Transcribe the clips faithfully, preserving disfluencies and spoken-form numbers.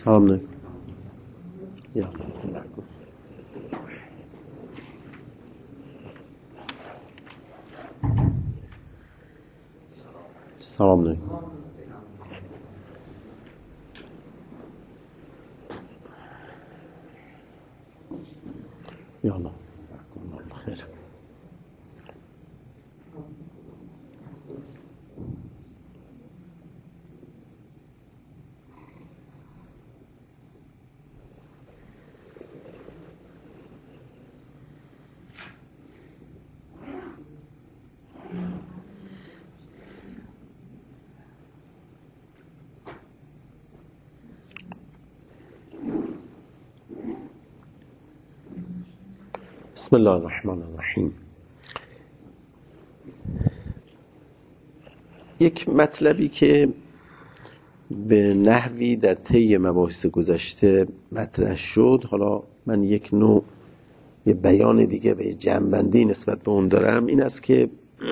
سلام علیکم. یا سلام علیکم. یا الله خیر. بسم الله الرحمن الرحیم. یک مطلبی که به نحوی در طی مباحث گذشته مطرح شد، حالا من یک نوع یه بیان دیگه و یه جنبندی نسبت به اون دارم، این است که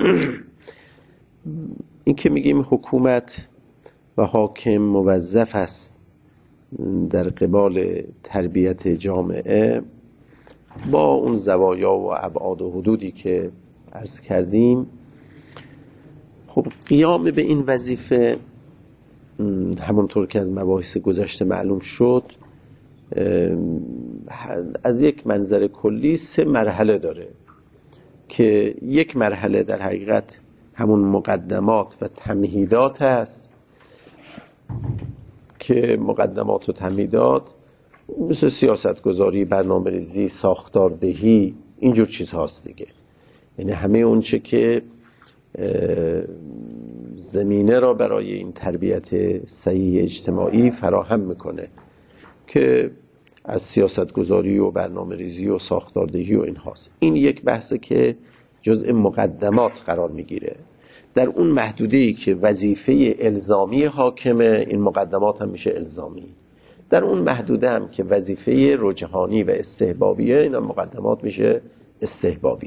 این که میگیم حکومت و حاکم موظف است در قبال تربیت جامعه با اون زوایا و ابعاد و حدودی که عرض کردیم، خب قیام به این وظیفه همونطور که از مباحث گذشته معلوم شد از یک منظر کلی سه مرحله داره که یک مرحله در حقیقت همون مقدمات و تمهیدات هست که مقدمات و تمهیدات مثل سیاست گذاری، برنامه ریزی، ساختاردهی، اینجور چیز هاست دیگه. یعنی همه اون چه که زمینه را برای این تربیت صحیح اجتماعی فراهم میکنه که از سیاست گذاری و برنامه ریزی و ساختاردهی و این هاست. این یک بحثه که جزء مقدمات قرار میگیره. در اون محدوده‌ای که وظیفه الزامی حاکمه، این مقدمات هم میشه الزامی. در اون محدوده هم که وظیفه رجحانی و استحبابیه، این هم مقدمات میشه استحبابی.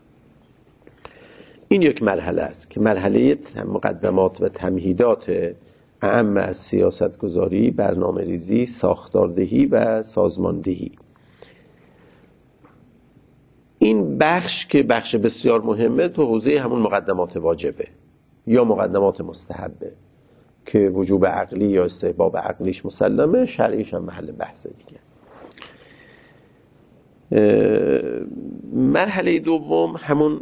این یک مرحله است که مرحله مقدمات و تمهیدات اعم از سیاست گذاری، برنامه ریزی، ساختاردهی و سازماندهی. این بخش که بخش بسیار مهمه تو حوزه همون مقدمات واجبه یا مقدمات مستحبه که وجوب عقلی یا استحباب عقلیش مسلمه، شرعیش هم محل بحث دیگه. مرحله دوم همون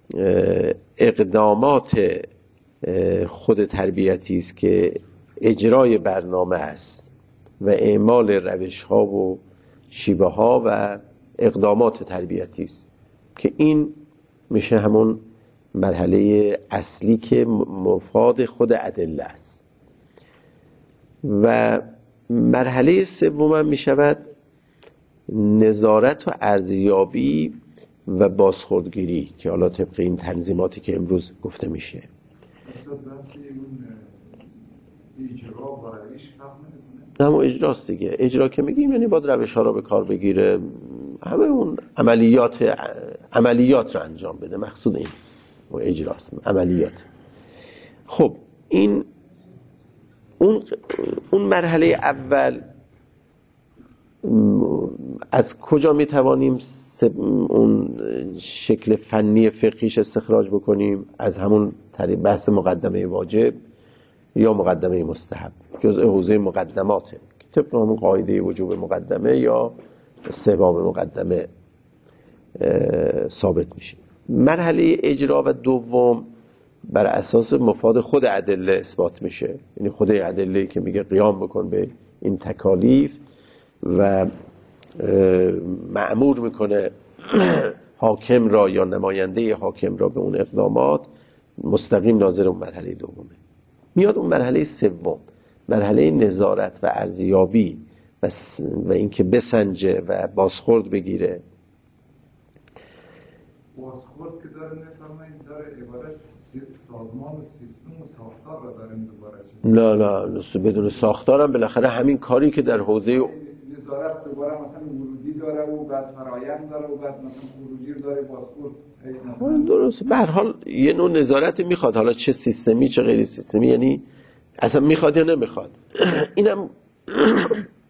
اقدامات خود تربیتی است که اجرای برنامه است و اعمال روش ها و شیوه ها و اقدامات تربیتی است که این میشه همون مرحله اصلی که مفاد خود ادله است. و مرحله سوم هم میشود نظارت و ارزیابی و بازخوردگیری که حالا طبق این تنظیماتی که امروز گفته میشه. اما اجراست دیگه. اجرا که میگیم یعنی باید روش ها رو به کار بگیره، همه اون عملیات عملیات رو انجام بده. مقصود این و اجراست، عملیات. خب این اون اون مرحله اول از کجا میتوانیم اون شکل فنی فقهیش استخراج بکنیم؟ از همون طریق بحث مقدمه واجب یا مقدمه مستحب، جزء حوزه مقدماته که طبق همون قاعده وجوب مقدمه یا استحباب مقدمه ثابت میشه. مرحله اجرا و دوم بر اساس مفاد خود ادله اثبات میشه، یعنی خود ادله که میگه قیام بکن به این تکالیف و مأمور میکنه حاکم را یا نماینده حاکم را به اون اقدامات، مستقیم ناظر اون مرحله دومه. میاد اون مرحله سوم، مرحله نظارت و ارزیابی و, س... و اینکه بسنجه و بازخورد بگیره. بازخورد که داره نفرمایید داره عبارت سازمان و سیستم و ساختار را داره دوباره چه؟ نه نه بدون ساختار هم بالاخره همین کاری که در حوزه نظارت دوباره مثلا ورودی داره و بعد فرایند داره و بعد مثلا خروجی داره، بازخورد درست. به هر حال یه نوع نظارت میخواد، حالا چه سیستمی چه غیر سیستمی، یعنی اصلا میخواد یا نمیخواد. اینم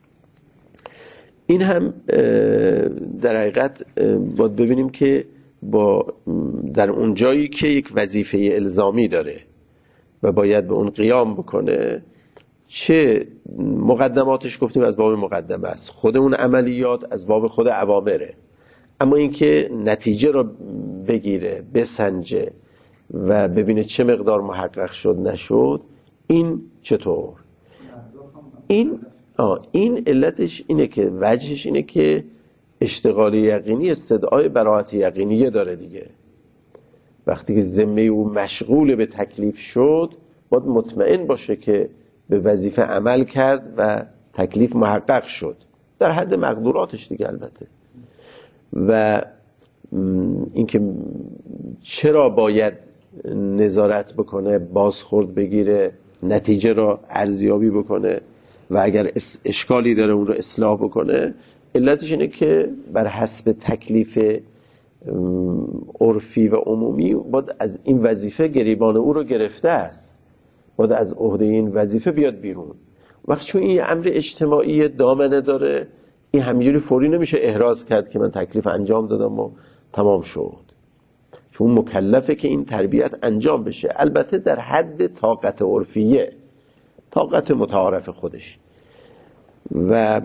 این هم در حقیقت باید ببینیم که با در اون جایی که یک وظیفه الزامی داره و باید به اون قیام بکنه، چه مقدماتش گفتیم از باب مقدمه است، خود اون عملیات از باب خود اوامره، اما اینکه نتیجه رو بگیره، بسنجه و ببینه چه مقدار محقق شد نشد، این چطور؟ این آه این علتش اینه که وجهش اینه که اشتغال یقینی استدعای براءت یقینیه داره دیگه. وقتی که ذمه او مشغول به تکلیف شد، باید مطمئن باشه که به وظیفه عمل کرد و تکلیف محقق شد در حد مقدوراتش دیگه البته. و اینکه چرا باید نظارت بکنه، بازخورد بگیره، نتیجه را ارزیابی بکنه و اگر اشکالی داره اون رو اصلاح بکنه، علتش اینه که بر حسب تکلیف عرفی و عمومی باید از این وظیفه گریبان او رو گرفته است، باید از عهده این وظیفه بیاد بیرون. وقتی چون این امر اجتماعی دامنه داره، این همینجوری فوری نمیشه احراز کرد که من تکلیف انجام دادم و تمام شد، چون مکلفه که این تربیت انجام بشه، البته در حد طاقت عرفیه، طاقت متعارف خودش، و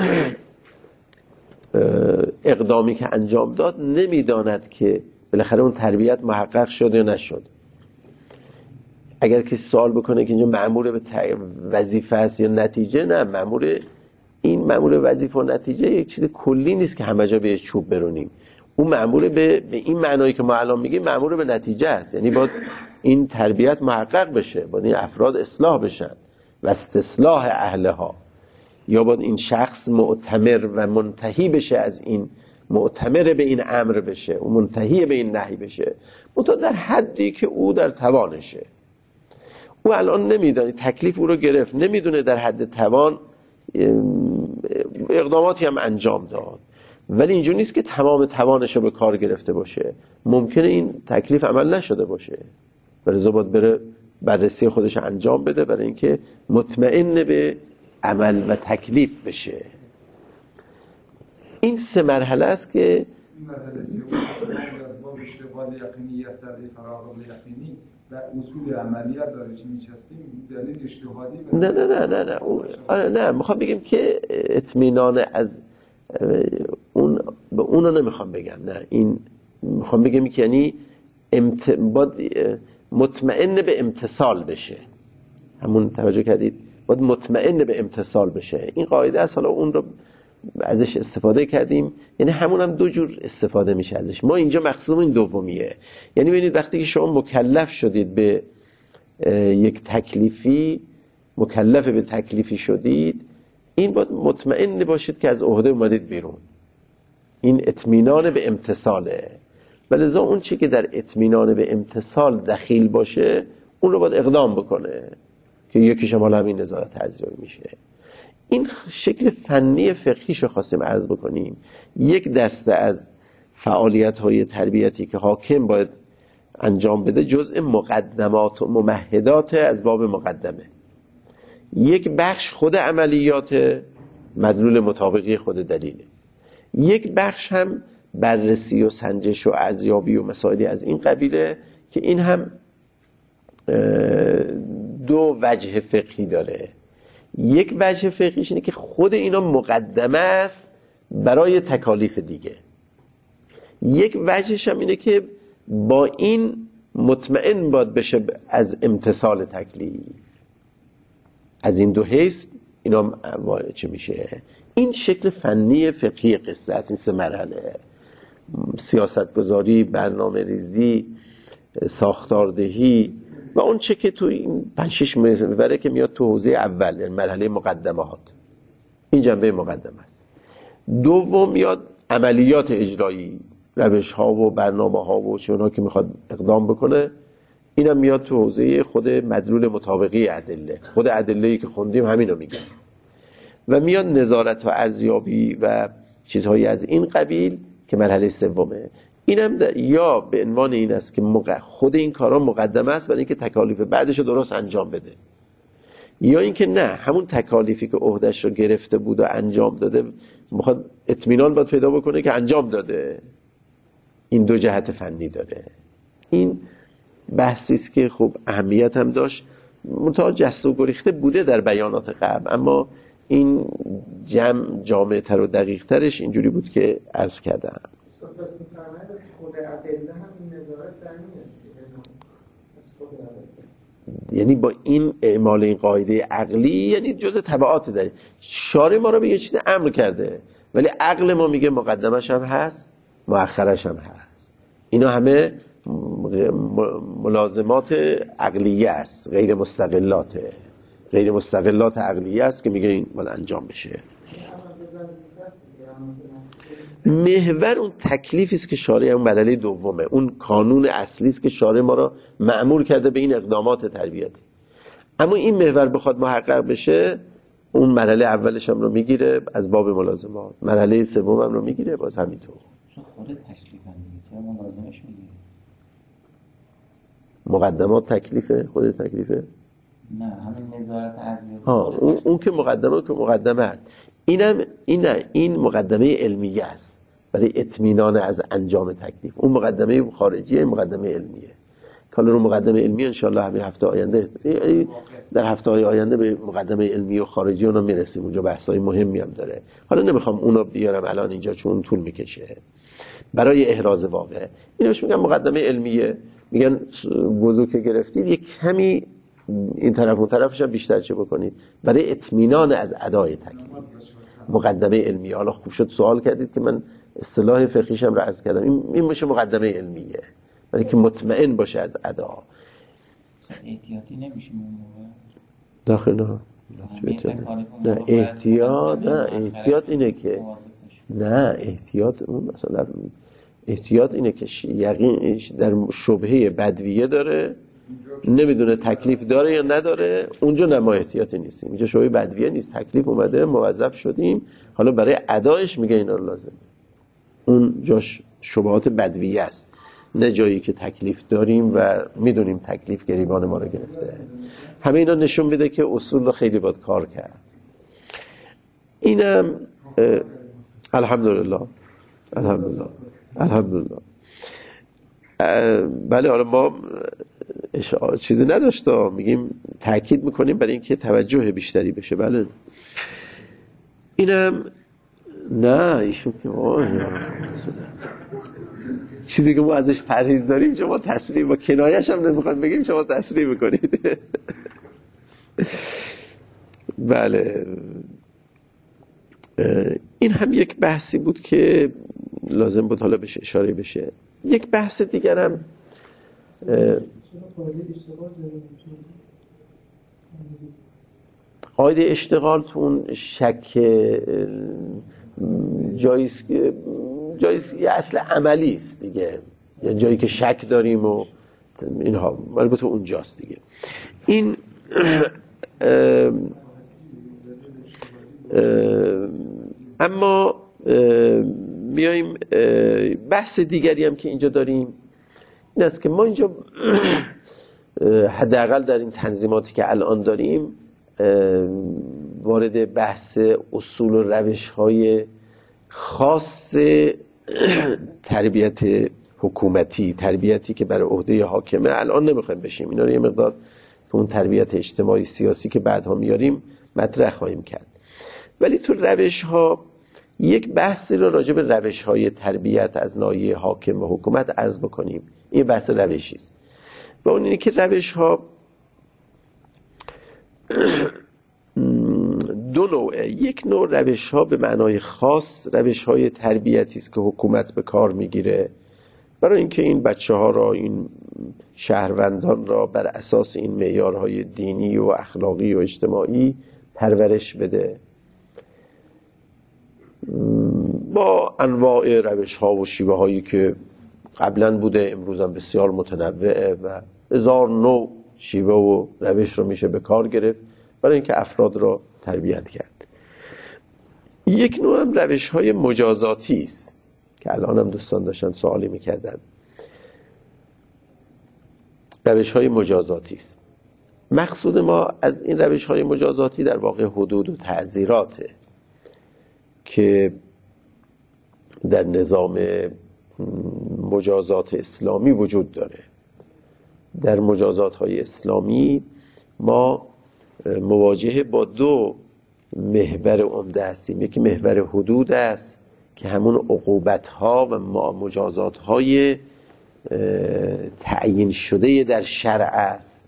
اقدامی که انجام داد نمیداند که بالاخره اون تربیت محقق شد یا نشد. اگر کسی سوال بکنه که اینجا مأمور به وظیفه است یا نتیجه، نه، مأمور این مأمور وظیفه و نتیجه یک چیز کلی نیست که همه جا بهش چوب برونیم. اون مأمور به, به این معنایی که ما الان میگیم مأمور به نتیجه است، یعنی باید این تربیت محقق بشه، باید این افراد اصلاح بشن و استصلاح اهلها، یا باید این شخص معتمر و منتهی بشه، از این معتمر به این امر بشه و منتهی به این نهی بشه، منتها در حدی که او در توانشه. او الان نمیدونه، تکلیف او رو گرفت، نمیدونه در حد توان اقداماتی هم انجام داد، ولی اینجوری نیست که تمام توانش رو به کار گرفته باشه، ممکنه این تکلیف عمل نشده باشه، برای باید بره بررسی خودش انجام بده برای اینکه مطمئن به عمل و تکلیف بشه. این سه مرحله است که این مرحله سوم از باب اشتغال یقینی یا سر فراغ یقینی و اصول عملیات داره چی میچستیم دلیل اجتهادی. نه نه نه نه نه آره نه میخوام بگم که اطمینان از اون به اونو نمیخوام بگم، نه، این میخوام بگم که یعنی امت... باید مطمئن به امتصال بشه، همون توجه کردید، باید مطمئن به امتصال بشه. این قاعده است، حالا اون رو ازش استفاده کردیم، یعنی همون هم دو جور استفاده میشه ازش. ما اینجا مقصودمون این دومیه، یعنی ببینید وقتی که شما مکلف شدید به یک تکلیفی، مکلف به تکلیفی شدید، این باید مطمئن باشید که از عهده اومدید بیرون، این اطمینان به امتصاله. ولذا اون چی که در اطمینان به امتصال دخیل باشه اون رو باید اقدام بکنه که یکیش هم حالا همین نظارت ارزیابی میشه. این شکل فنی فقهیشو خواستیم عرض بکنیم. یک دسته از فعالیت‌های تربیتی که حاکم باید انجام بده جزء مقدمات و ممهدات از باب مقدمه، یک بخش خود عملیات مدلول مطابقی خود دلیله، یک بخش هم بررسی و سنجش و ارزیابی و مسائلی از این قبیله که این هم دو وجه فقهی داره. یک وجه فقهیش اینه که خود اینا مقدمه است برای تکالیف دیگه، یک وجهش هم اینه که با این مطمئن باید بشه از امتصال تکلیف. از این دو حیث اینا چه میشه؟ این شکل فنی فقهی قصه است. این سه مرحله: سیاستگذاری، برنامه ریزی، ساختاردهی و اون چه که تو این پنج شش میبره که میاد تو حوزه اول، یعنی مرحله مقدمات. این جنبه مقدمه است. دوم میاد عملیات اجرایی، روش ها و برنامه ها و چونها که میخواد اقدام بکنه. اینم میاد تو حوزه خود مدلول مطابقی ادله، خود ادله‌ای که خوندیم همینو میگه. و میاد نظارت و ارزیابی و چیزهایی از این قبیل که مرحله سومه. اینم یا به عنوان این است که خود این کارا مقدمه است برای اینکه تکالیف بعدش رو درست انجام بده، یا اینکه نه همون تکالیفی که عهدهش رو گرفته بود و انجام داده میخواد اطمینان باید پیدا بکنه که انجام داده. این دو جهت فنی داره. این بحثی است که خب اهمیت هم داشت، منتها جسته و گریخته بوده در بیانات قبل، اما این جمع جامع تر و دقیق ترش اینجوری بود که عرض کردم. یعنی با این اعمال این قاعده عقلی یعنی جزء تبعات داره. شارع ما رو به یه چیز امر کرده ولی عقل ما میگه مقدمش هم هست مؤخرش هم هست. اینا همه ملازمات عقلیه است، غیر مستقلاته، غیر مستقلات عقلیه است که میگه این باید انجام بشه. محور اون تکلیفی است که شارع اون مرحله دومه، اون کانون اصلی است که شارع ما را مأمور کرده به این اقدامات تربیتی. اما این محور بخواد محقق بشه اون مرحله اولش هم رو میگیره از باب ملازمات، مرحله سوم هم رو میگیره باز همینطور. خود تکلیف هم میگه چرا ملازمش میگیره؟ مقدمات تکلیفه، خود تکلیفه؟ نه همین نظارت عزمی. ها اون, اون که مقدمه که مقدمه است. اینم این نه این مقدمه علمیه است برای اطمینان از انجام تکلیف. اون مقدمه خارجیه، این مقدمه علمیه. حالا رو مقدمه علمی ان شاء الله همین هفته آینده در هفته های آینده به مقدمه علمی و خارجی اونا میرسیم. اونجا بحثای مهمی هم داره. حالا نمیخوام اونو بیارم الان اینجا چون طول میکشه. برای احراز واقع اینو بهش میگم مقدمه علمیه. میگن وضو که گرفتید یک کمی این طرف اون طرفش هم بیشتر چه بکنید برای اطمینان از ادای تکلیف. مقدمه علمیه. حالا خوب شد سوال کردید که من اصطلاح فقهیشم رو عرض کردم. این این میشه مقدمه علمیه برای که مطمئن باشه از ادا. احتیاطی نمیشه موقع داخل نه نه احتیاط نه احتیاط اینه که نه احتیاط اون مثلا احتیاط اینه که یقین در شبهه بدویه داره نمیدونه تکلیف داره یا نداره، اونجا نه ما احتیاطی نیستیم. اینجا شبهه بدویه نیست، تکلیف اومده موظف شدیم، حالا برای ادایش میگه اینا لازمه. اون جاش شبهات بدویه است، نه جایی که تکلیف داریم و میدونیم تکلیف گریبان ما رو گرفته. همه اینا نشون میده که اصول رو خیلی باید کار کرد. اینم الحمدلله الحمدلله الحمدلله. بله حالا ما چیزی نداشته، میگیم تاکید میکنیم برای اینکه توجه بیشتری بشه. بله اینم نه ایشون که چیزی که ما ازش پرهیز داریم شما تصریح با کنایش هم نمیخوایم بگیم شما تصریح میکنید. بله این هم یک بحثی بود که لازم بود حالا بشه اشاره بشه. یک بحث دیگرم قاعده اشتغال تو اون شک جاییست جاییست یه اصل عملی است دیگه، یه جایی که شک داریم و اینها البته اونجاست دیگه. این اه اه اما میایم بحث دیگری هم که اینجا داریم این است که ما اینجا حداقل در این تنظیماتی که الان داریم وارد بحث اصول و روش‌های خاص تربیت حکومتی، تربیتی که برای عهده حاکمه الان نمیخوایم بشیم. اینا رو یه مقدار تو اون تربیت اجتماعی سیاسی که بعدها میاریم مطرح خواهیم کرد. ولی تو روش‌ها یک بحثی رو راجع به روش‌های تربیت از ناحیه حاکم و حکومت عرض بکنیم. این بحث روشی است و اون اینه که روش‌ها دو نوعه. یک نوع روش‌ها به معنای خاص روش‌های تربیتی است که حکومت به کار میگیره برای اینکه این بچه‌ها را، این شهروندان را بر اساس این معیارهای دینی و اخلاقی و اجتماعی پرورش بده با انواع روش‌ها و شیوه‌هایی که قبلا بوده، امروز هم بسیار متنوعه و هزار نوع شیوه و روش رو میشه به کار گرفت برای اینکه افراد را تربیت کرد. یک نوع هم روش‌های مجازاتی است که الان هم دوستان داشتن سوالی میکردن. روش‌های مجازاتی است. مقصود ما از این روش های مجازاتی در واقع حدود و تعزیراته که در نظام مجازات اسلامی وجود داره. در مجازات های اسلامی ما مواجهه با دو محور عمده هستیم. یکی محور حدود است که همون عقوبت ها و مجازات های تعیین شده در شرع است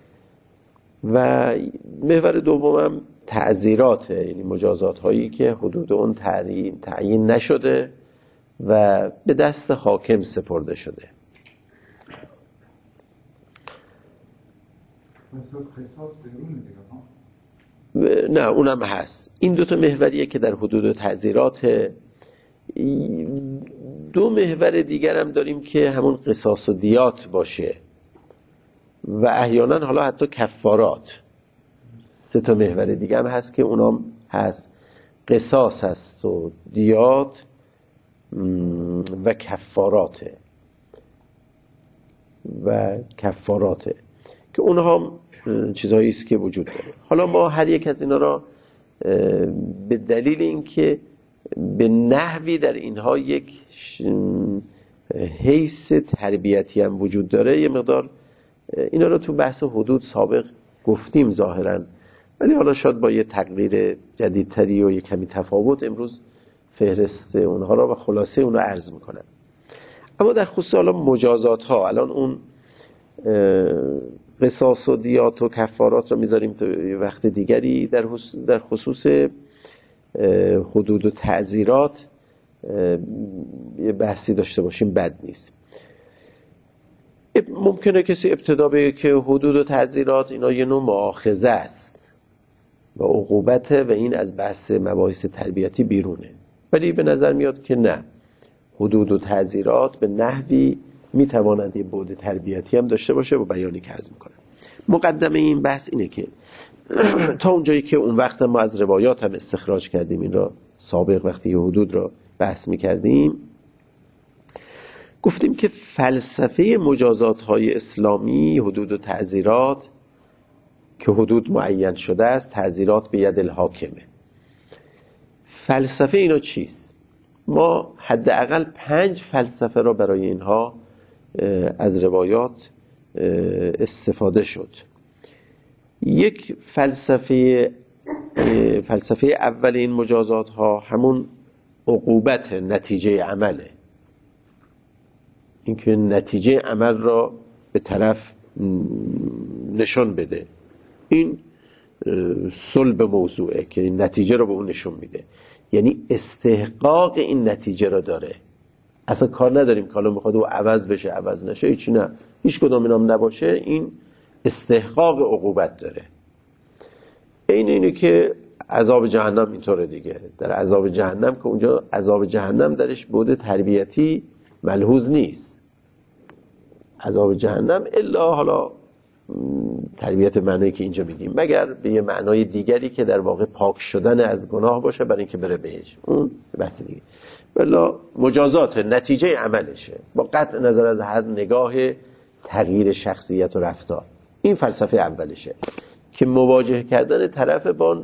و محور دوم هم تعزیراته، یعنی مجازات هایی که حدود اون تعیین تعیین نشده و به دست حاکم سپرده شده. نه اونم هست. این دو تا محوریه که در حدود و تعزیرات. دو محور دیگر هم داریم که همون قصاص و دیات باشه و احیانا حالا حتی کفارات. سه تا محور دیگه هم هست که اونام هست. قصاص هست و دیات و کفاراته و کفاراته که اونها چیزهایی است که وجود داره. حالا ما هر یک از اینا را به دلیل اینکه به نحوی در اینها یک حیث تربیتی هم وجود داره یه مقدار اینا را تو بحث حدود سابق گفتیم ظاهرا، ولی حالا شاید با یه تغییر جدیدتری و یه کمی تفاوت امروز فهرست اونها را و خلاصه اون را عرض میکنم. اما در خصوص حالا مجازات ها، الان اون قصاص و دیات و کفارات را میذاریم تو وقت دیگری. در در خصوص حدود و تعزیرات یه بحثی داشته باشیم بد نیست. ممکنه کسی ابتدا بگه که حدود و تعزیرات اینا یه نوع مؤاخذه است و عقوبته و این از بحث مباحث تربیتی بیرونه، ولی به نظر میاد که نه، حدود و تعزیرات به نحوی میتواند یه بعد تربیتی هم داشته باشه و بیانی که عرض میکنم. مقدمه این بحث اینه که تا اونجایی که اون وقت ما از روایات هم استخراج کردیم، این را سابق وقتی حدود را بحث میکردیم گفتیم که فلسفه مجازات های اسلامی حدود و تعزیرات که حدود معین شده است، تعزیرات به ید الحاکمه. فلسفه اینا چیست؟ ما حداقل پنج فلسفه را برای اینها از روایات استفاده شد. یک فلسفه فلسفه اول این مجازات ها همون عقوبت نتیجه عمله، اینکه نتیجه عمل را به طرف نشون بده. این صلب موضوعه که این نتیجه رو به اون نشون میده، یعنی استحقاق این نتیجه را داره. اصلا کار نداریم که حالا میخواد او عوض بشه عوض نشه، هیچی نه، هیچ کدام اینام نباشه، این استحقاق عقوبت داره. این اینه که عذاب جهنم اینطوره دیگه. در عذاب جهنم که اونجا عذاب جهنم درش بعد تربیتی ملحوظ نیست. عذاب جهنم الا حالا تربیت معنایی که اینجا میگیم، مگر به یه معنای دیگری که در واقع پاک شدن از گناه باشه برای اینکه بره بهش، اون بحث دیگه. بلا مجازات نتیجه عملشه با قطع نظر از هر نگاه تغییر شخصیت و رفتار. این فلسفه اولشه که مواجه کردن طرف با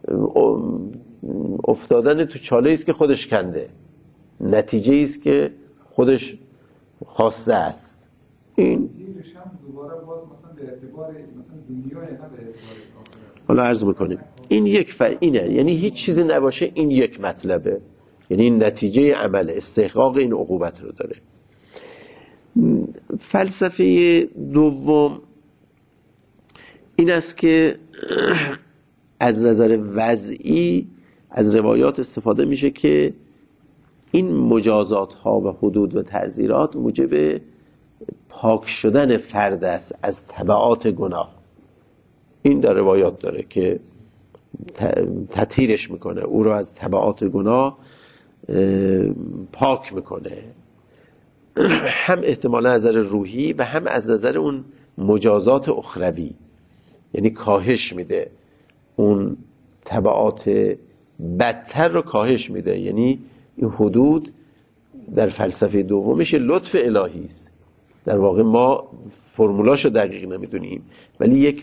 افتادن تو چاله است که خودش کنده، نتیجه است که خودش خواسته است. این دوباره باز مثلا به اعتبار مثلا دنیای نه به اعتبار آخرت. حالا عرض میکنیم این یک ف... اینه، یعنی هیچ چیزی نباشه، این یک مطلبه، یعنی این نتیجه عمل استحقاق این عقوبت رو داره. فلسفه دوم این است که از نظر وضعی از روایات استفاده میشه که این مجازات ها و حدود و تعزیرات موجب پاک شدن فرد است از تبعات گناه. این در روایات داره که تطهیرش میکنه، او رو از تبعات گناه پاک میکنه، هم احتمالا از نظر روحی و هم از نظر اون مجازات اخروی، یعنی کاهش میده، اون تبعات بدتر رو کاهش میده. یعنی این حدود در فلسفه دومش لطف الهی است در واقع ما فرمولاشو دقیق نمیدونیم، ولی یک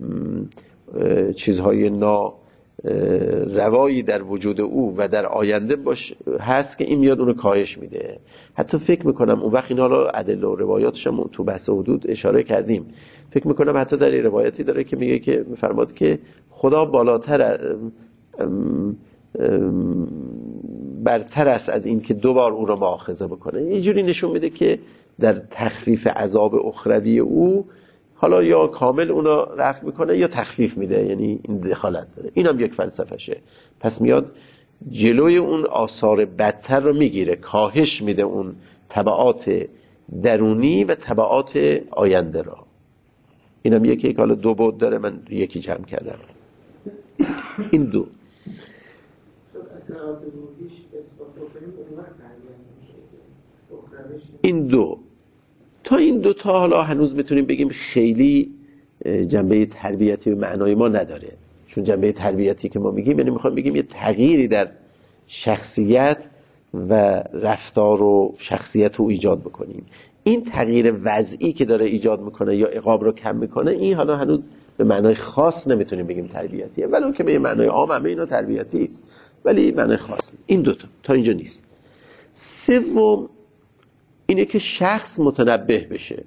چیزهای نا روایی در وجود او و در آینده باش هست که این میاد اونو کاهش میده. حتی فکر میکنم اون وقت اینا رو ادله و روایاتش هم تو بحث حدود اشاره کردیم، فکر میکنم حتی در این روایتی داره که میگه که میفرماد که خدا بالاتر برتر است از این که دو بار او رو مؤاخذه بکنه. یه جوری نشون میده که در تخفیف عذاب اخروی او حالا یا کامل اونا رفع میکنه یا تخفیف میده، یعنی این دخالت داره. این هم یک فلسفشه. پس میاد جلوی اون آثار بدتر رو میگیره، کاهش میده اون تبعات درونی و تبعات آینده را. این هم یکی که حالا دو بود داره، من یکی جمع کردم. این دو این دو تا این دو تا حالا هنوز میتونیم بگیم خیلی جنبه تربیتی به معنای ما نداره، چون جنبه تربیتی که ما میگیم یعنی میخوایم بگیم یه تغییری در شخصیت و رفتار و شخصیت رو ایجاد بکنیم. این تغییر وضعی که داره ایجاد میکنه یا عقاب رو کم میکنه، این حالا هنوز به معنای خاص نمیتونیم بگیم تربیتیه، ولی اون که به معنای عام همه اینا تربیتی است، ولی معنای خاص. این دوتا تا اینجا نیست. سوم اینه که شخص متنبه بشه،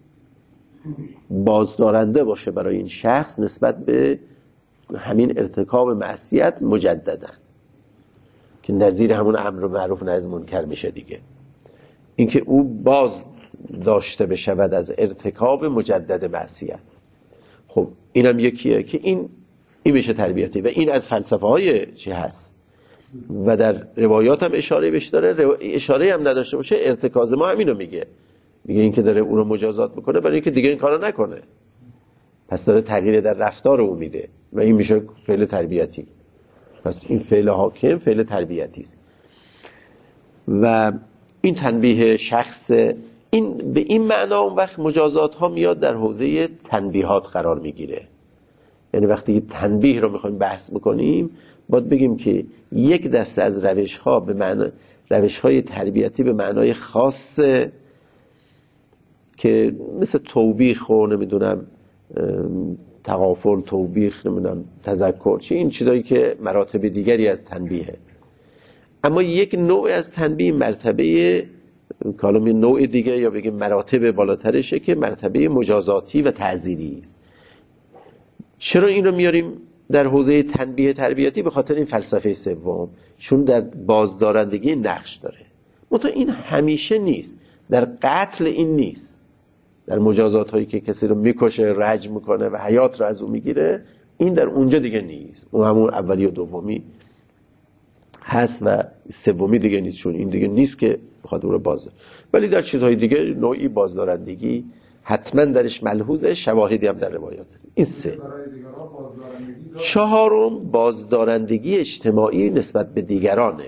بازدارنده باشه برای این شخص نسبت به همین ارتکاب معصیت مجددا، که نظیر همون امر معروف نهی از منکر میشه دیگه. اینکه او باز داشته بشود از ارتکاب مجدد معصیت. خب اینم یکیه که این این میشه تربیتی و این از فلسفه های چی هست و در روایات هم اشاره بهش داره. اشاره هم نداشته باشه ارتکاز ما همینو میگه، میگه این که داره اون رو مجازات میکنه برای اینکه دیگه این کارو نکنه، پس داره تغییر در رفتار او میده و این میشه فعل تربیتی. پس این فعل حاکم فعل تربیتی است. و این تنبیه شخص این به این معنا اون وقت مجازات ها میاد در حوزه تنبیهات قرار میگیره. یعنی وقتی تنبیه رو میخوایم بحث بکنیم باید بگیم که یک دسته از روش ها به معنی روش های تربیتی به معنای خاص که مثل توبیخ و نمیدونم تغافل، توبیخ، نمیدونم تذکر، چی این چیزایی که مراتب دیگری از تنبیهه. اما یک نوع از تنبیه مرتبه کالم نوع دیگه یا بگیم مراتب بالاترشه که مرتبه مجازاتی و تعزیری است. چرا این رو میاریم در حوزه تنبیه تربیتی؟ به خاطر این فلسفه سوم، چون در بازدارندگی نقش داره. منتها این همیشه نیست، در قتل این نیست، در مجازات هایی که کسی رو میکشه، رجم میکنه و حیات رو از اون میگیره، این در اونجا دیگه نیست. اون همون اولی و دومی هست و سومی دیگه نیست، چون این دیگه نیست که بخواد اون رو بازدار. ولی در چیزهای دیگه نوعی بازدارندگی حتما درش ملحوظه، شواهدی هم در روایات. این سه. چهارم بازدارندگی اجتماعی نسبت به دیگرانه.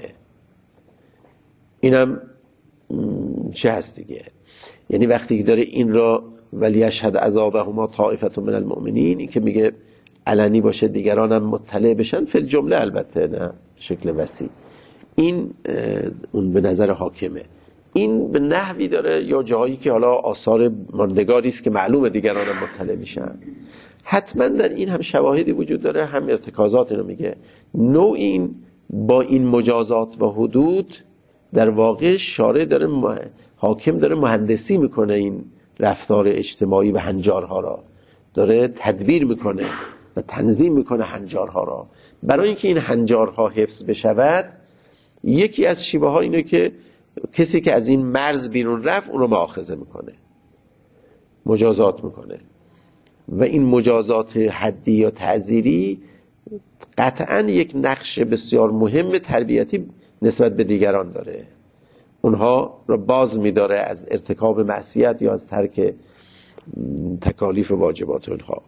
اینم چه هست دیگه؟ یعنی وقتی که داره این را ولی اشهد عذابهما طائفه من المؤمنین، این که میگه علنی باشه دیگرانم مطلع بشن، فی الجمله البته نه شکل وسیع، این اون به نظر حاکمه. این به نحوی داره یا جایی که حالا آثار ماندگاری است که معلومه دیگرانم مطلع میشن. حتما در این هم شواهدی وجود داره، هم ارتکازات اینو میگه. نوع این با این مجازات و حدود در واقع شارع داره، حاکم داره مهندسی میکنه این رفتار اجتماعی و هنجارها را، داره تدبیر میکنه و تنظیم میکنه هنجارها را. برای اینکه این هنجارها حفظ بشود، یکی از شیوه ها اینه که کسی که از این مرز بیرون رفت اون رو مؤاخذه میکنه، مجازات میکنه. و این مجازات حدی یا تعزیری قطعا یک نقش بسیار مهم تربیتی نسبت به دیگران داره. اونها رو باز میداره از ارتکاب معصیت یا از ترک تکالیف و واجبات اونها.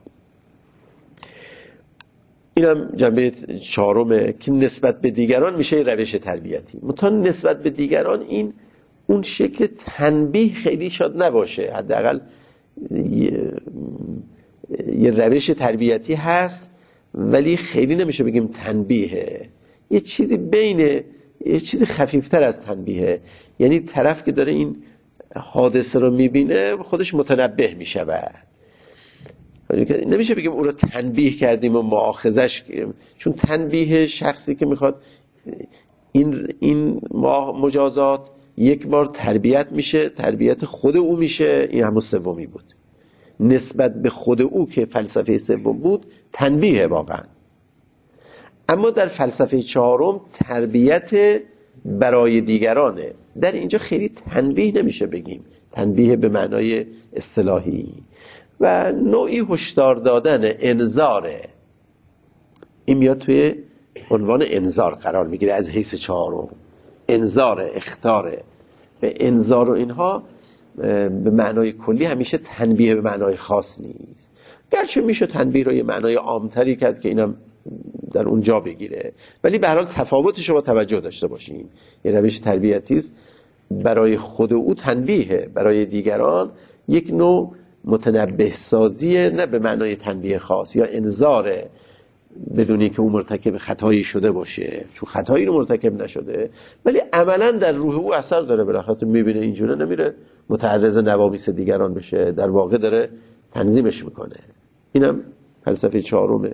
اینم جنبه چهارمه که نسبت به دیگران میشه روش تربیتی. متا نسبت به دیگران این اون شکل تنبیه خیلی شاد نباشه، حداقل یه, یه روش تربیتی هست ولی خیلی نمیشه بگیم تنبیهه، یه چیزی بین، یه چیزی خفیفتر از تنبیهه. یعنی طرف که داره این حادثه رو میبینه خودش متنبه میشود. نمیشه بگیم او رو تنبیه کردیم و مؤاخذش کردیم، چون تنبیه شخصی که میخواد این این مجازات یک بار تربیت میشه، تربیت خود او میشه. این همون سومی بود، نسبت به خود او که فلسفه سوم بود تنبیه واقعا. اما در فلسفه چهارم تربیت برای دیگرانه. در اینجا خیلی تنبیه نمیشه بگیم، تنبیه به معنای اصطلاحی و نوعی هشدار دادن، انذاره. این میاد توی عنوان انذار قرار میگیره از حیث چهارم. انذار، اخطاره. به انذار و اینها به معنای کلی همیشه تنبیه به معنای خاص نیست، گرچه میشه تنبیه رو یه معنای عامتری کرد که اینم در اونجا بگیره، ولی به هر حال تفاوتش رو با توجه داشته باشیم. یه روش تربیتی است برای خود او تنبیه، برای دیگران یک نوع متنبه سازیه، نه به معنای تنبیه خاص یا انذاره بدونی که اون مرتکب خطایی شده باشه، چون خطایی رو مرتکب نشده ولی عملا در روح او اثر داره. بالاخره تو میبینه اینجوره نمیره متعرض نوامیس دیگران بشه، در واقع داره تنظیمش میکنه. اینم فلسفه چهارمه.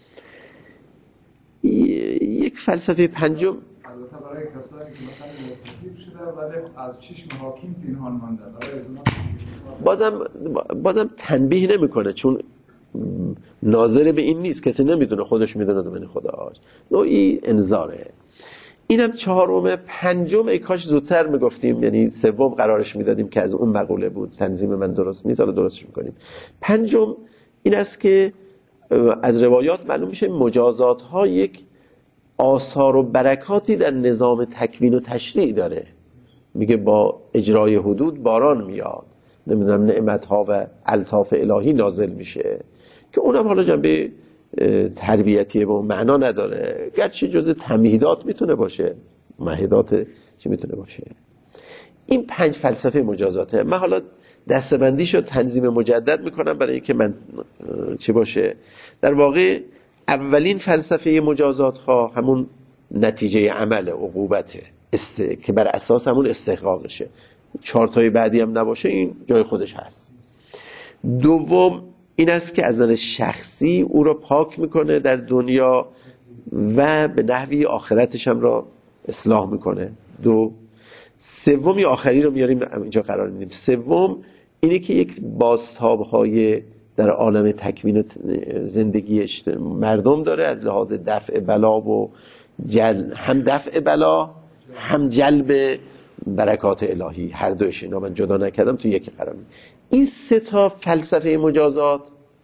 یک فلسفه پنجم البته برای کسانی که مثلا مرتکب شده ولی از چشم حاکم پنهان مانده، برای بازم بازم تنبیه نمیکنه، چون ناظر به این نیست، کسی نمیدونه، خودش میدونه دمن خداش. نوعی انذاره. اینم چهارم. پنجم ای کاش زودتر میگفتیم، یعنی سوم قرارش میدادیم که از اون مقوله بود، تنظیم من درست نیست، حالا درستش میکنیم. پنجم این است که از روایات معلوم میشه مجازات ها یک آثار و برکاتی در نظام تکوین و تشریع داره. میگه با اجرای حدود باران میاد، نمیدونم نعمت ها و الطاف الهی نازل میشه، که اونم حالا جنبه تربیتی به معنا نداره، گرچه جزء تمهیدات میتونه باشه، مهدات چی میتونه باشه. این پنج فلسفه مجازاته. من حالا دستبندیشو تنظیم مجدد میکنم برای اینکه من چی باشه. در واقع اولین فلسفه مجازات ها همون نتیجه عمل عقوبته است که بر اساس همون استحقاقشه. چهار تای بعدی هم نباشه این جای خودش هست. دوم این است که از نظر شخصی او را پاک میکنه در دنیا و به نحوی آخرتش هم را اصلاح میکنه. دو. سومی آخری رو میاریم اینجا قرار میدیم. سوم اینه که یک بازتاب های در عالم تکوین و زندگی مردم داره از لحاظ دفع بلا و جل، هم دفع بلا هم جلب برکات الهی، هر دوش. اینا من جدا نکردم تو یکی قرار میدیم. این سه تا فلسفه مجازات،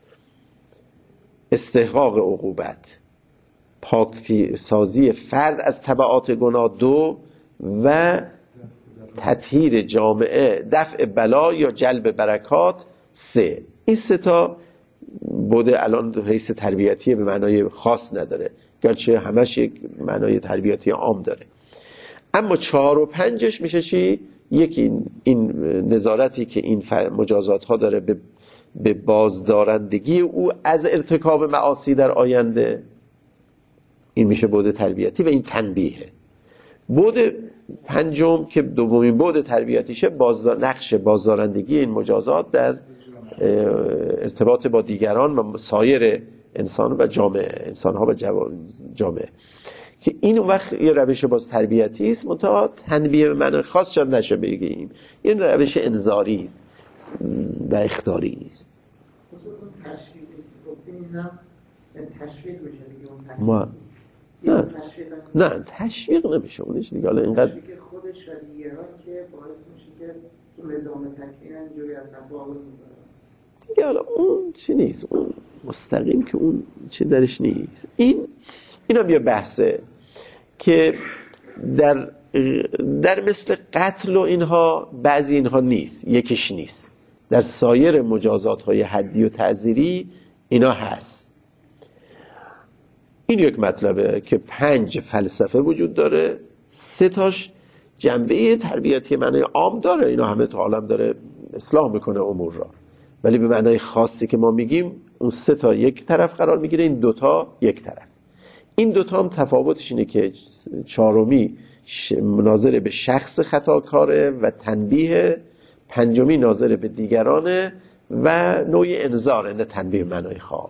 استحقاق عقوبت، پاکی سازی فرد از تبعات گناه دو و تطهیر جامعه، دفع بلا یا جلب برکات سه. این سه تا بوده الان حیث تربیتی به معنای خاص نداره، گرچه همش یک معنای تربیتی عام داره. اما چهار و پنجش میشه چی؟ یکی این نظارتی که این مجازات ها داره به به بازدارندگی او از ارتکاب معاصی در آینده، این میشه بعد تربیتی و این تنبیهه. بعد پنجم که دومین بعد تربیتیشه، بازدار نقش بازدارندگی این مجازات در ارتباط با دیگران و سایر انسان و جامعه، انسان ها و جامعه، که این وقت یه روش باز تربیتی است، منتها تنبیه به معنی خاص شد نشه بگیم، یه روش انذاری است و اخطاری است. ما نه نه تشویق نمیشه اونش دیگه، حالا اینقدر خودش و دیگران که باعث میشه که تو نظام تکوین اینجوری اصلا باور میکنه دیگه. حالا اون چی نیست، اون مستقیم که اون چی درش نیست. این اینا بیا بحثه که در در مثل قتل و اینها بعضی اینها نیست، یکیش نیست. در سایر مجازات های حدی و تعزیری اینا هست. این یک مطلبه که پنج فلسفه وجود داره، سه تاش جنبه تربیتی معنای عام داره، اینا همه تو عالم داره اصلاح میکنه امور را، ولی به معنای خاصی که ما میگیم اون سه تا یک طرف قرار میگیره، این دوتا یک طرف. این دوتا هم تفاوتش اینه که چهارمی مناظر به شخص خطاکاره و تنبیه، پنجمی ناظر به دیگرانه و نوع انذار، نه تنبیه معنای خاص.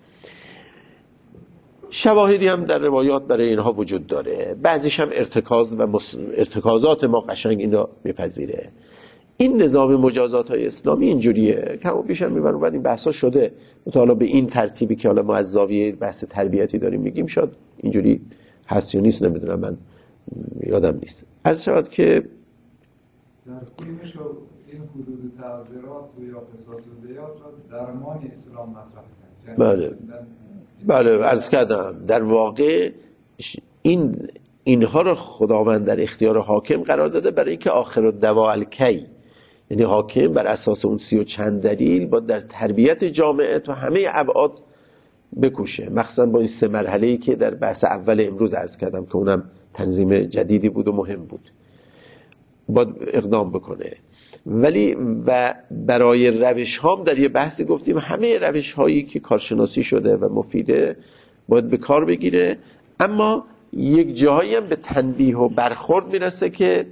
شواهدی هم در روایات برای اینها وجود داره، بعضیش هم ارتکاز و مس... ارتکازات ما قشنگ اینا میپذیره. این نظام مجازات های اسلامی اینجوریه، کم و بیش هم میبرم این بحثا شده، حالا به این ترتیبی که حالا ما از زاویه بحث تربیتی داریم میگیم شاید اینجوری هست یا نیست، نمیدونم، من یادم نیست. عرض شود که در کدومش این حدود تعذیرات و یا قصاص و دیات را درمان اسلام مطرح کرد؟ بله بله عرض کردم در واقع این اینها رو خداوند در اختیار حاکم قرار داده برای اینکه آخر الدواء الکی، یعنی حاکم بر اساس اون سی و چند دلیل با در تربیت جامعه تو همه ابعاد بکوشه، مخصوصا با این سه مرحله‌ای که در بحث اول امروز عرض کردم که اونم تنظیم جدیدی بود و مهم بود، باید اقدام بکنه. ولی و برای روش هام در یه بحثی گفتیم همه روش هایی که کارشناسی شده و مفیده باید به کار بگیره، اما یک جاهایی هم به تنبیه و برخورد میرسه که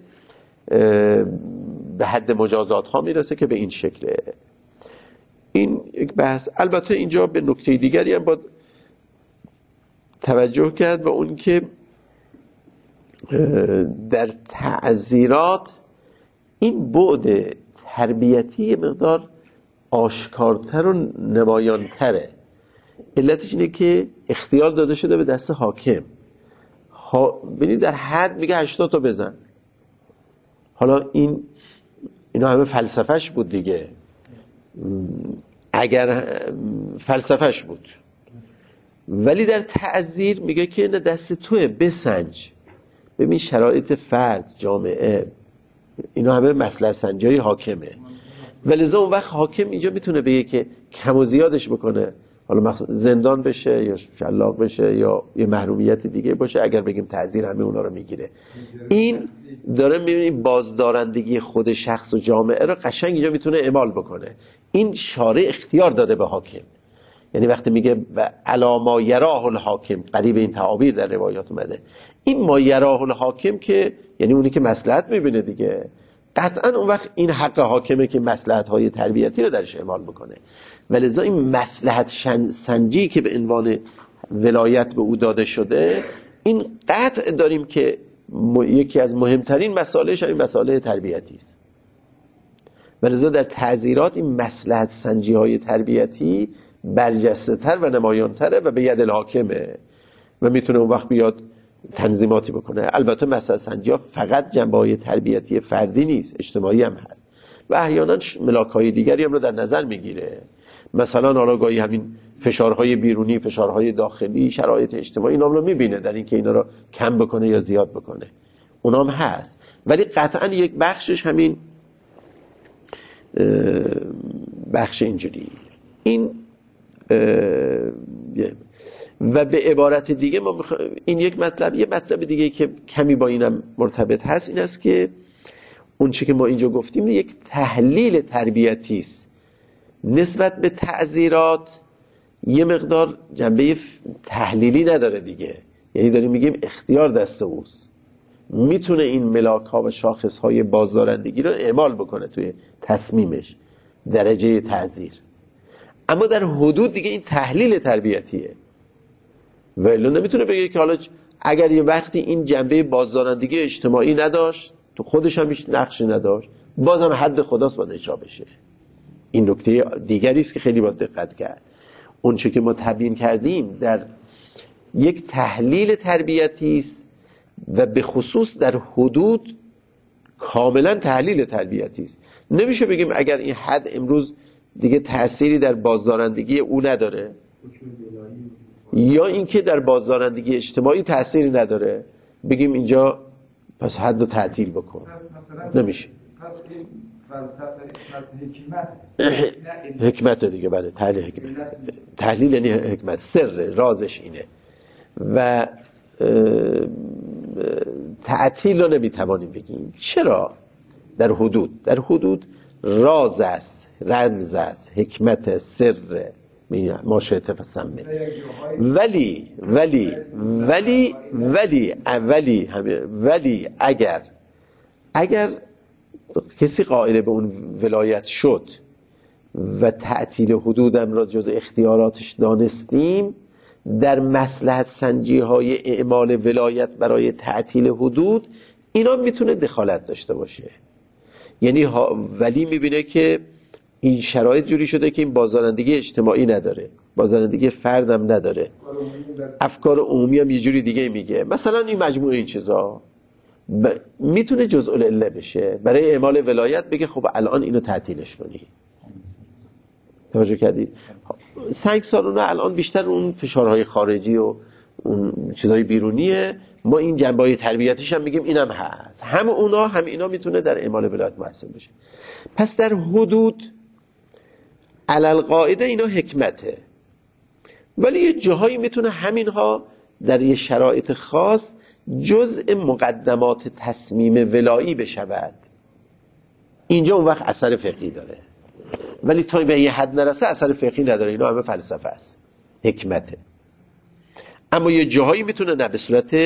به حد مجازات ها میرسه که به این شکله. این یک بحث. البته اینجا به نکته دیگری هم باید توجه کرد و اون که در تعزیرات این بعد تربیتی مقدار آشکارتر و نمایانتره. علتش اینه که اختیار داده شده به دست حاکم. ها... ببینید در حد میگه هشتاد تا بزن. حالا این اینا همه فلسفهش بود دیگه، اگر فلسفهش بود، ولی در تعزیر میگه که نه دست توه، بسنج. ببین شرایط فرد، جامعه، اینا همه مصلحت سنجی حاکمه، ولذا اون وقت حاکم اینجا میتونه بگه که کم و زیادش بکنه، حالا زندان بشه یا شلاق بشه یا یه محرومیت دیگه باشه، اگر بگیم تعزیر همه اونا رو میگیره. این داره میبینیم بازدارندگی خود شخص و جامعه رو قشنگ اینجا میتونه اعمال بکنه. این شارع اختیار داده به حاکم، یعنی وقتی میگه و علی ما یراه الحاکم، قریب این تعابیر در روایات اومده، این ما یراه الحاکم که یعنی اونی که مصلحت میبینه دیگه، قطعا اون وقت این حق حاکمه که مصلحت های تربیتی رو درش اعمال بکنه. ولذا این مصلحت سنجی که به عنوان ولایت به او داده شده، این قطع داریم که یکی از مهمترین مسائلش این مسائل تربیتی است. ولذا در تعزیرات این مصلحت سنجی های تربیتی برجسته تر و نمایان تره و به ید الحاکمه و میتونه اون وقت بیاد تنظیماتی بکنه. البته مصلحت سنجی ها فقط جنبه های تربیتی فردی نیست، اجتماعی هم هست و احیانا ملاک های دیگری هم رو در نظر میگیره. مثلا حالا گاهی همین فشارهای بیرونی، فشارهای داخلی، شرایط اجتماعی اینا رو میبینه در این که اینا رو کم بکنه یا زیاد بکنه، اونام هست. ولی قطعا یک بخشش همین بخش اینجوری این و به عبارت دیگه ما بخ... این یک مطلب. یه مطلب دیگه که کمی با اینم مرتبط هست این است که اون چی که ما اینجا گفتیم یک تحلیل تربیتی است نسبت به تعزیرات، یه مقدار جنبه تحلیلی نداره دیگه، یعنی داریم میگیم اختیار دست اوست، میتونه این ملاک ها و شاخص های بازدارندگی رو اعمال بکنه توی تصمیمش درجه تعزیر، اما در حدود دیگه این تحلیل تربیتیه. ولی نمیتونه بگه که حالا اگر یه وقتی این جنبه بازدارندگی اجتماعی نداشت، تو خودش هم هیچ نقشی نداشت، بازم حد خداست باید اجرا بشه. این نکته دیگری است که خیلی باید دقت کرد. اون چه که ما تبیین کردیم در یک تحلیل تربیتی است و به خصوص در حدود کاملا تحلیل تربیتی است. نمیشه بگیم اگر این حد امروز دیگه تأثیری در بازدارندگی او نداره یا اینکه در بازدارندگی اجتماعی تأثیری نداره بگیم اینجا پس حد رو تعطیل بکن. نمیشه. پس این فلسفه حکمت حکمت دیگه. بله تحلیل حکمت. تحلیل یعنی حکمت، سر رازش اینه و تعطیل رو نمیتوانیم بگیم. چرا؟ در حدود در حدود راز است، رمز است، حکمت، سر ما شئت فسمه. ولی ولی ولی ولی ولی ولی اگر اگر کسی قائل به اون ولایت شد و تعطیل حدودم را جز اختیاراتش دانستیم، در مصلحت سنجی های اعمال ولایت برای تعطیل حدود اینا میتونه دخالت داشته باشه. یعنی ولی میبینه که این شرایط جوری شده که این بازدارندگی اجتماعی نداره، بازدارندگی فردم نداره، افکار عمومی هم یه جوری دیگه میگه، مثلا این مجموعه این چیزا ب... میتونه جزء العله بشه برای اعمال ولایت، بگه خب الان اینو تعطیلش کنی. توجه کردید؟ سنگسارونه الان بیشتر اون فشارهای خارجی و اون چیزهای بیرونیه، ما این جنبه‌های تربیتیش هم میگیم اینم هست، هم اونا هم اینا میتونه در اعمال ولایت مؤثر بشه. پس در حدود علل قاعده اینا حکمته، ولی یه جاهایی میتونه همینها در یه شرایط خاص جزء مقدمات تصمیم ولایی بشود. اینجا اون وقت اثر فقهی داره، ولی تا به یه حد نرسه اثر فقهی نداره، اینا همه فلسفه است، حکمته. اما یه جاهایی میتونه نه به صورت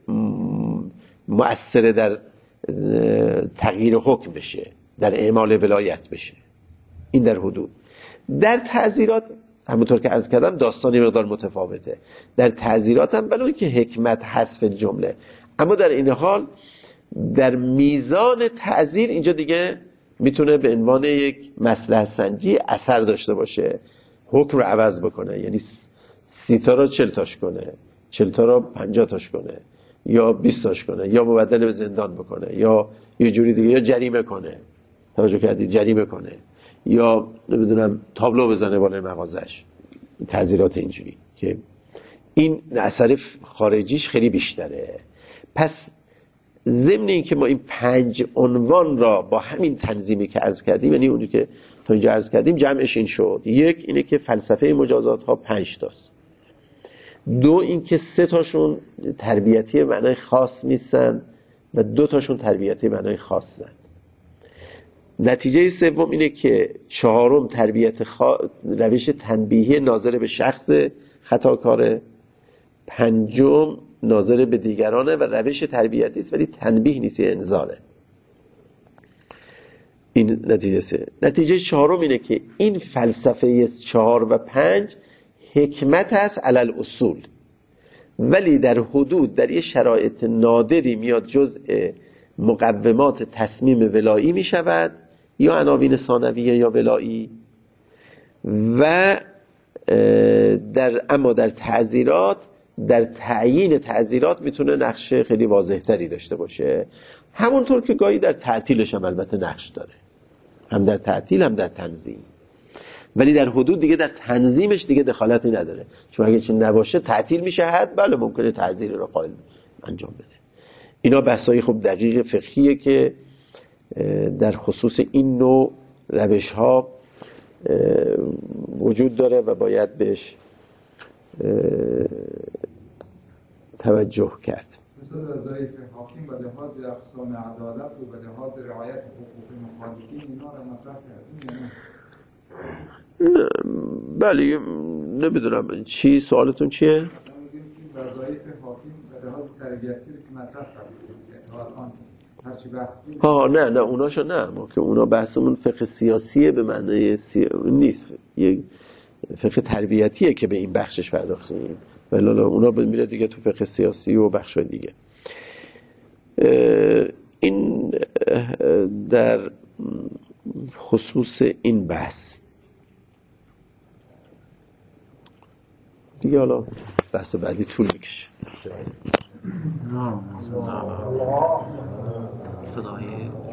مؤثر در تغییر حکم بشه، در اعمال ولایت بشه. این در حدود. در تعزیرات همونطور که عرض کردم داستانی مقدار متفاوته. در تعزیرات هم بلکه که حکمت حذف جمله، اما در این حال در میزان تعزیر اینجا دیگه میتونه به عنوان یک مصلحت سنجی اثر داشته باشه، حکم رو عوض بکنه، یعنی سی تا رو چل تاش کنه، چل تا رو پنجاه تاش کنه، یا بیست تاش کنه، یا مبدل به زندان بکنه، یا یه جوری دیگه، یا جریمه کنه. توجه کردید؟ جریمه کنه، یا نمیدونم تابلو بزنه بالای مغازش. تعزیرات اینجوری که این اثر خارجیش خیلی بیشتره. پس ضمن این که ما این پنج عنوان را با همین تنظیمی که عرض کردیم، یعنی اونجوری که تا اینجا عرض کردیم جمعش این شد، یک اینه که فلسفه مجازات ها پنج تاست، دو این که سه تاشون تربیتی معنای خاص نیستن و دو تاشون تربیتی معنای خاصن. نتیجه سوم اینه که چهارم تربیت خا... روش تنبیهی ناظر به شخص خطاکاره، پنجم ناظر به دیگرانه و روش تربیتی است ولی تنبیه نیست، انذاره. این نتیجه سه. نتیجه چهارم اینه که این فلسفه چهار و پنج حکمت است علل اصول، ولی در حدود در یه شرایط نادری میاد جزء مقومات تصمیم ولایی می شود، یا عناوین ثانویه یا ولایی. و در اما در تعزیرات، در تعیین تعزیرات میتونه نقش خیلی واضح تری داشته باشه، همونطور که گاهی در تعطیلش هم البته نقش داره، هم در تعطیل هم در تنظیم. ولی در حدود دیگه در تنظیمش دیگه دخالتی نداره، چون اگه چون نباشه تعطیل میشه حد، بله ممکنه تعزیر رو قائل انجام بده. اینا بحثای خوب دقیق فقهیه که در خصوص این نوع روش ها وجود داره و باید بهش توجه کرد. مثل وظایف حاکم و لحاظ اقسام عدالت و به لحاظ رعایت حقوق مخالفین اینا رو مطرح کردیم. بله نمیدونم چی سوالتون چیه؟ مثلا میگیم که وظایف حاکم به لحاظ تربیتی که مطرح کردیم هرچی بحث بود. ها نه نه اوناشو نه، ما که اونا بحثمون فقه سیاسیه به معنی سی... نیست، یک فقه تربیتیه که به این بخشش پرداختیم، ولی اونا میره دیگه تو فقه سیاسی و بخش دیگه. این در خصوص این بحث دیگه، حالا بحث بعدی طول میکشه. خدای